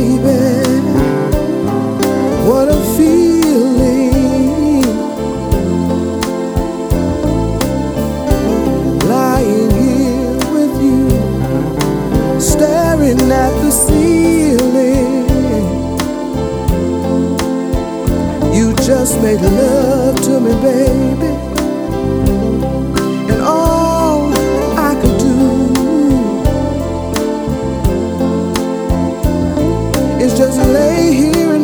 baby, what a feeling, lying here with you, staring at the ceiling. You just made love to me, baby, and all I could do is just lay here